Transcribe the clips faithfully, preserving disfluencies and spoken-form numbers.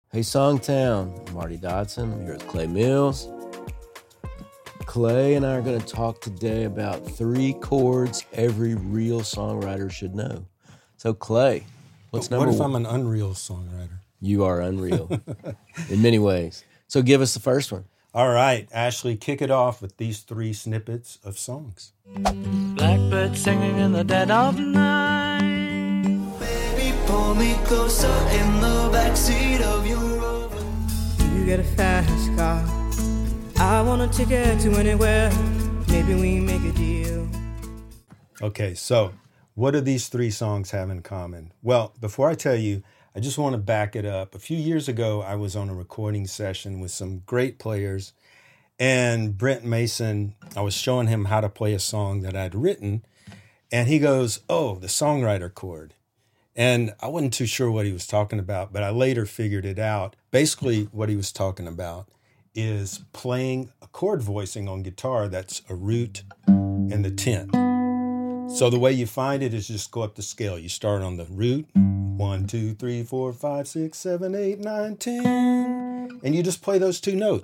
Hey Songtown, I'm Marty Dodson. I'm here with Clay Mills. Clay and I are going to talk today about three chords every real songwriter should know. So Clay, what's But number what if one? I'm an unreal songwriter? You are unreal in many ways. So give us the first one. All right, Ashley, kick it off with these three snippets of songs. Blackbird singing in the dead of night. Baby, pull me closer in the backseat of your Rover. You get a fast car. I want a ticket to anywhere. Maybe we make a deal. Okay, so what do these three songs have in common? Well, before I tell you, I just want to back it up. A few years ago, I was on a recording session with some great players, and Brent Mason, I was showing him how to play a song that I'd written, and he goes, oh, the songwriter chord. And I wasn't too sure what he was talking about, but I later figured it out. Basically, what he was talking about is playing a chord voicing on guitar that's a root and the tenth. So the way you find it is just go up the scale. You start on the root, one, two, three, four, five, six, seven, eight, nine, ten, and you just play those two notes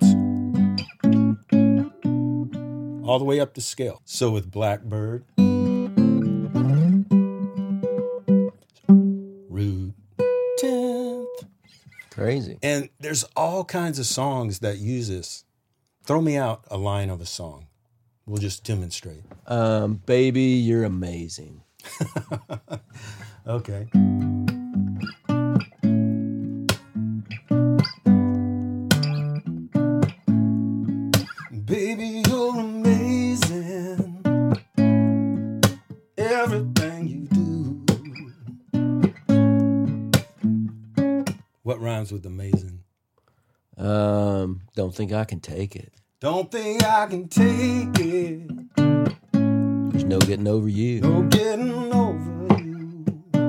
all the way up the scale. So with Blackbird, root, tenth. Crazy. And there's all kinds of songs that use this. Throw me out a line of a song. We'll just demonstrate. Um, baby, you're amazing. Okay. Baby, you're amazing. Everything you do. What rhymes with amazing? Um, don't think I can take it. Don't think I can take it. There's no getting over you. No getting over you.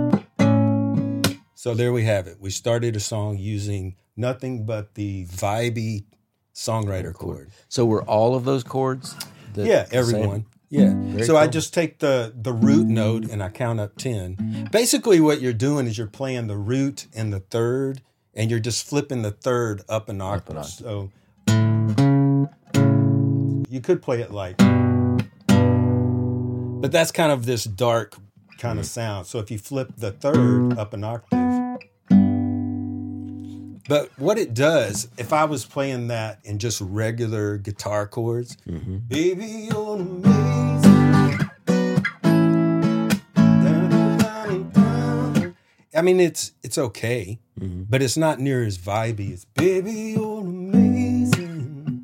So there we have it. We started a song using nothing but the vibey songwriter chord. So were all of those chords? the Yeah, same? everyone. Yeah. Very so I cool. just take the, the root note and I count up ten. Basically what you're doing is you're playing the root and the third, and you're just flipping the third up an octave. an octave. So you could play it like, but that's kind of this dark kind of sound. So if you flip the third up an octave, but what it does, if I was playing that in just regular guitar chords, Mm-hmm. baby, you're amazing. I mean, it's it's okay, Mm-hmm. but it's not near as vibey as baby, you're amazing.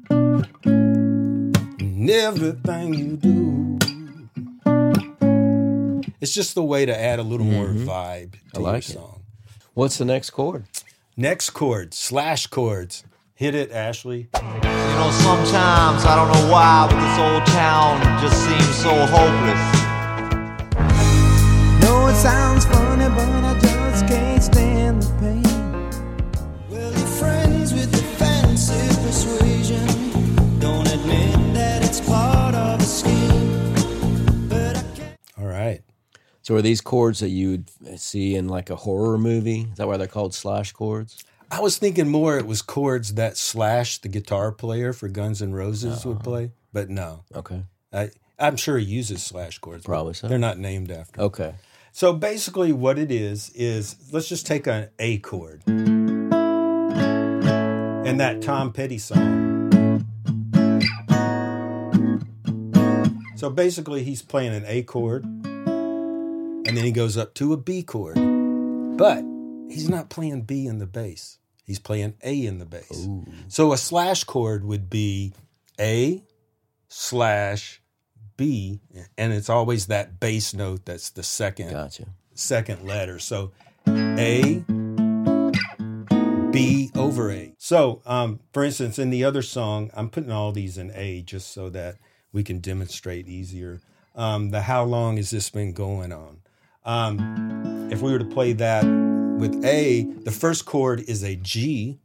And everything you do. It's just the way to add a little more vibe to I like your it. song. What's the next chord? Next chord, slash chords. Hit it, Ashley. You know, sometimes I don't know why, but this old town just seems so hopeless. No, it sounds funny, but I just can't stand the pain. Well, you're friends with the fancy persuasion. Don't admit that it's part of a scheme. But I can't. All right. So are these chords that you would see in like a horror movie? Is that why they're called slash chords? I was thinking more it was chords that Slash, the guitar player for Guns N' Roses, would play, but no. Okay. I, I'm sure he uses slash chords. but Probably so. They're not named after. Okay. So basically what it is, is let's just take an A chord. And that Tom Petty song. So basically he's playing an A chord, and then he goes up to a B chord. But he's not playing B in the bass. He's playing A in the bass. Ooh. So a slash chord would be A slash B, and it's always that bass note that's the second Gotcha. second letter. So A, B over A. So, um, for instance, in the other song, I'm putting all these in A just so that we can demonstrate easier. Um, the How Long Has This Been Going On? Um, if we were to play that with A, the first chord is a G,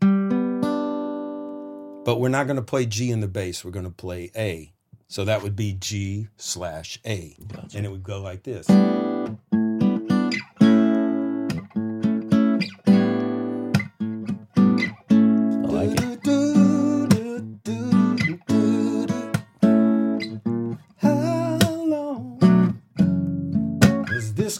but we're not going to play G in the bass. We're going to play A. So that would be G slash A. Gotcha. And it would go like this.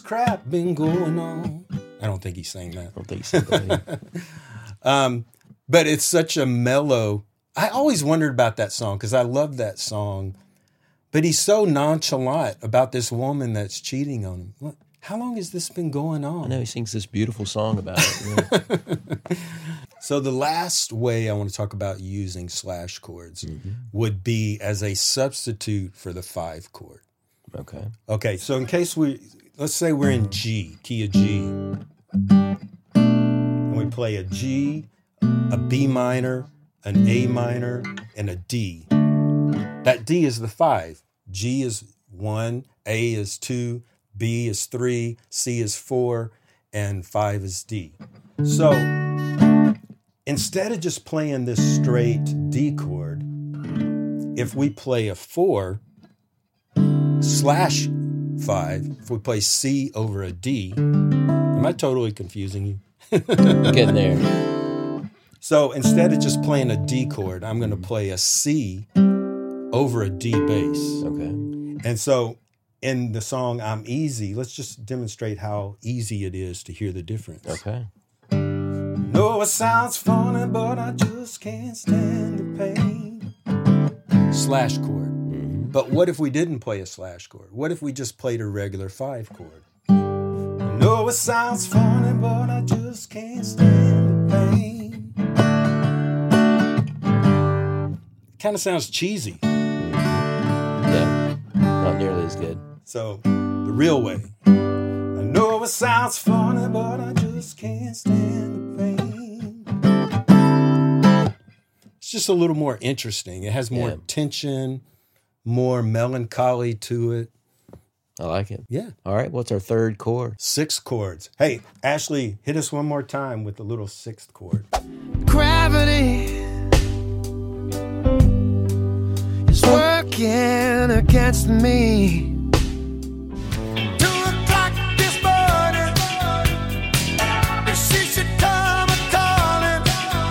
crap been going on? I don't think he sang that. I don't think he sang that. um, but it's such a mellow. I always wondered about that song because I love that song. But he's so nonchalant about this woman that's cheating on him. What? How long has this been going on? I know he sings this beautiful song about it. Yeah. So the last way I want to talk about using slash chords mm-hmm. would be as a substitute for the five chord. Okay. Okay, so in case we, let's say we're in G, key of G, and we play a G, a B minor, an A minor, and a D. That D is the five. G is one, A is two, B is three, C is four, and five is D. So instead of just playing this straight D chord, if we play a four slash five, if we play C over a D, am I totally confusing you? Getting there. So instead of just playing a D chord, I'm going to play a C over a D bass. Okay. And so in the song I'm Easy, let's just demonstrate how easy it is to hear the difference. Okay. No, it sounds funny, but I just can't stand the pain. Slash chord. Mm-hmm. But what if we didn't play a slash chord? What if we just played a regular five chord? No, it sounds funny, but I just can't stand the pain. Kind of sounds cheesy. Yeah, not nearly as good. So, the real way. I know it sounds funny, but I just can't stand the pain. It's just a little more interesting. It has more Yeah. tension, more melancholy to it. I like it. Yeah. All right, what's our third chord? Six chords. Hey, Ashley, hit us one more time with the little sixth chord. Gravity is working against me. Two o'clock this morning, she should come a-calling.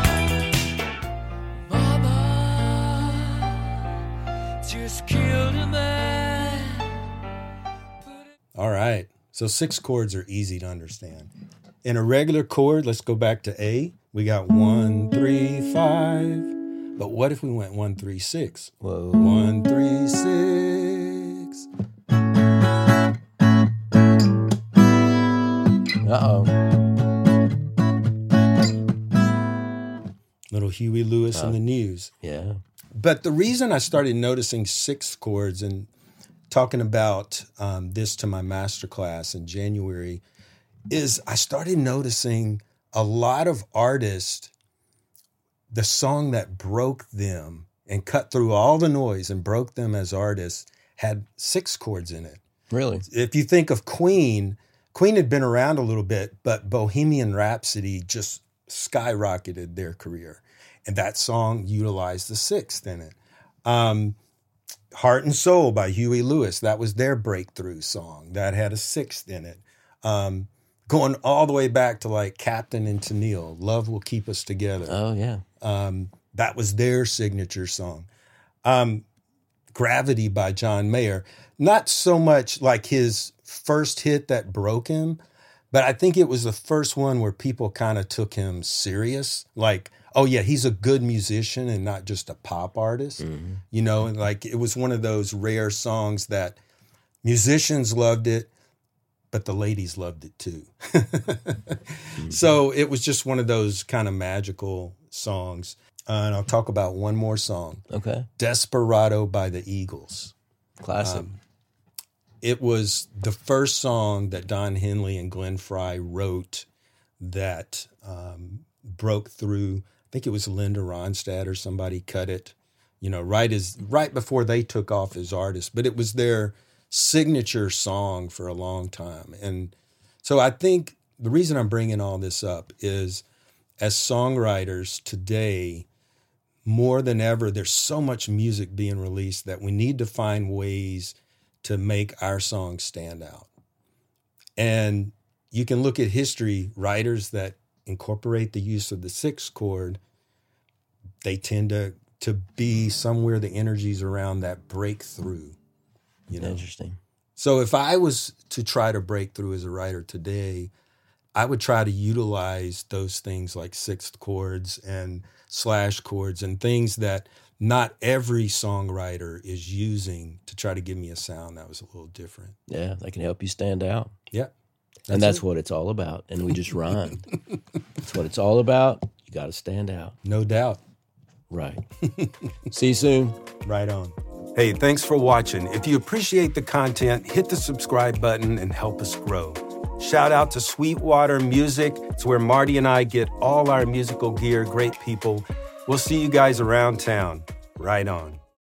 Mama just killed a man. All right. So six chords are easy to understand. In a regular chord, let's go back to A. We got one, three, five. But what if we went one, three, six? Whoa. One, three, six. Uh-oh. Little Huey Lewis Oh. in the News. Yeah. But the reason I started noticing sixth chords and talking about um, this to my master class in January is I started noticing a lot of artists, the song that broke them and cut through all the noise and broke them as artists had six chords in it. Really? If you think of Queen, Queen had been around a little bit, but Bohemian Rhapsody just skyrocketed their career. And that song utilized the sixth in it. Um, Heart and Soul by Huey Lewis, that was their breakthrough song. That had a sixth in it. Um, going all the way back to like Captain and Tennille, Love Will Keep Us Together. Oh, yeah. Um, that was their signature song. Um, Gravity by John Mayer. Not so much like his first hit that broke him, but I think it was the first one where people kind of took him serious. Like, oh yeah, he's a good musician and not just a pop artist. Mm-hmm. You know, and like it was one of those rare songs that musicians loved it, but the ladies loved it too. mm-hmm. So it was just one of those kind of magical songs. Uh, and I'll talk about one more song. Okay. Desperado by the Eagles. Classic. Um, it was the first song that Don Henley and Glenn Frey wrote that um, broke through. I think it was Linda Ronstadt or somebody cut it, you know, right as right before they took off as artists. But it was their signature song for a long time. And so I think the reason I'm bringing all this up is as songwriters today, more than ever, there's so much music being released that we need to find ways to make our songs stand out. And you can look at history, writers that incorporate the use of the sixth chord, they tend to to be somewhere the energy's around that breakthrough, you know. Interesting. So if I was to try to break through as a writer today, I would try to utilize those things like sixth chords and slash chords and things that not every songwriter is using to try to give me a sound that was a little different. Yeah, they can help you stand out. Yeah. That's and that's it. what it's all about. And we just rhymed. That's what it's all about. You got to stand out. No doubt. Right. See you soon. Right on. Hey, thanks for watching. If you appreciate the content, hit the subscribe button and help us grow. Shout out to Sweetwater Music. It's where Marty and I get all our musical gear. Great people. We'll see you guys around town. Right on.